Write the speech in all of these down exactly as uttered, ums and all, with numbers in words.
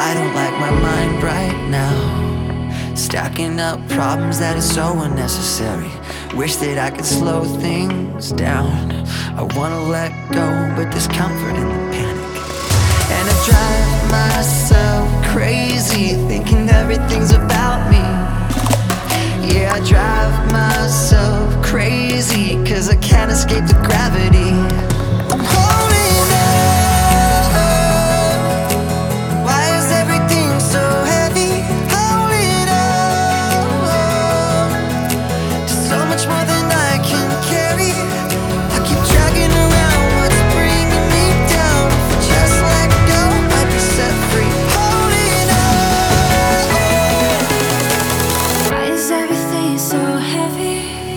I don't like my mind right now, stacking up problems that are so unnecessary. Wish that I could slow things down. I wanna let go, but there's comfort in the panic. And I drive myself crazy, thinking everything's about me. Yeah, I drive myself crazy, cause I can't escape the gravity. I'm holding on. Why is everything so heavy? Holding on to so much more than I can carry. I keep dragging around what's bringing me down. If I just let go, I'd be set free. Holding on. Why is everything so heavy?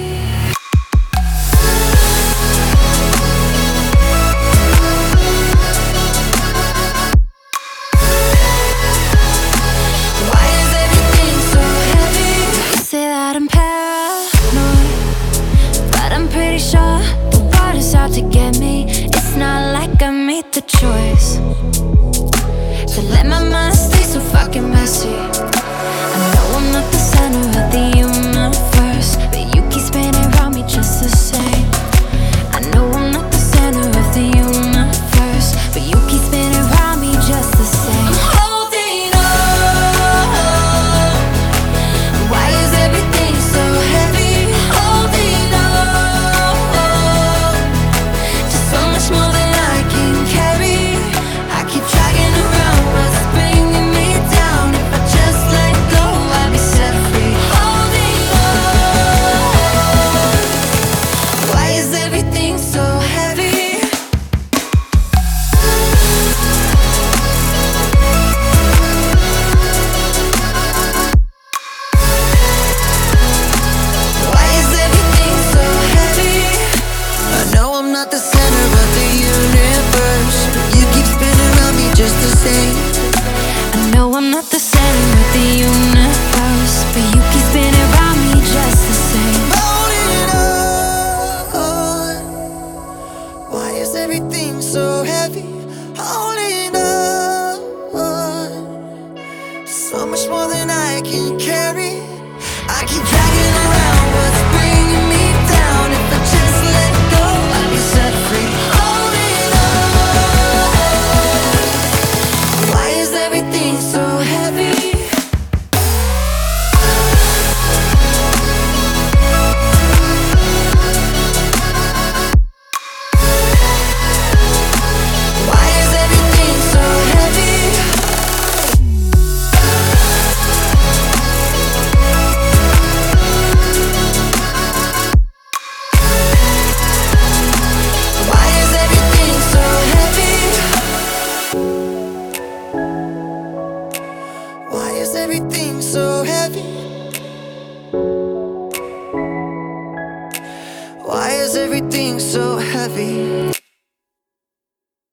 Why is everything so heavy? You say that I'm paranoid, but I'm pretty sure the water's out to get me. It's not like I made the choice to let my mind stay so fucking messy. I know I'm not the center of the universe, but you keep spinning around me just the same. I know I'm not the center of the universe, but you keep spinning around me just the same. I'm holding on. Why is everything so heavy? Holding on to so much more than I can carry. I keep dragging around what's bringing me down. If I just let go, I'll be set free. Holding on. Why is everything so heavy? Why is everything so heavy? I know I'm not the center of the universe, but you keep spinning around me just the same. I know I'm not the center of the universe, but you keep spinning around me just the same. Holding on. Why is everything so heavy? Holding on. So much more than I can carry. I keep dragging around what's bringing me down. If I just let go, I'll be set free. Holding on. Why is everything so heavy? Why is everything so heavy? Why is everything so heavy? Why is everything so heavy? Why is everything so heavy?